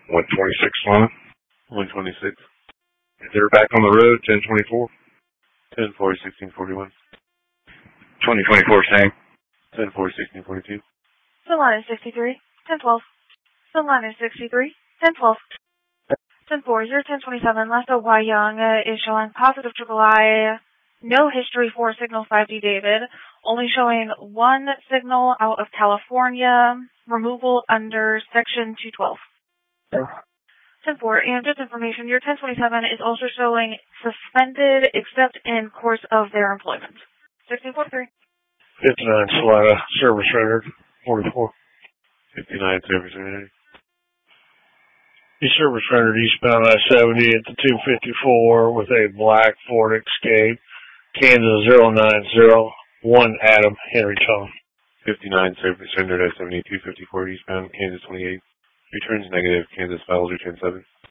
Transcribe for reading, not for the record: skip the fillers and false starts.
126 Lana. 126. They're back on the road, 1024. 10-4, 1641. 2024, same. 10-4, 1642. Sunline is 63, 1012. Sunline is 63, 1012. 10-4, 1027, last of Y Young is showing positive triple I, no history for signal 5D David, only showing one signal out of California, removal under section 212. 10-4, and just information, your 1027 is also showing suspended except in course of their employment. 1643. 59 Salina, service rendered, 44. 59, service rendered. The service rendered eastbound I-70 at the 254 with a black Ford Escape, Kansas 090, Adam, Henry Tom. 59, service rendered I-70, 254 eastbound, Kansas 28. Returns negative, Kansas files return 7.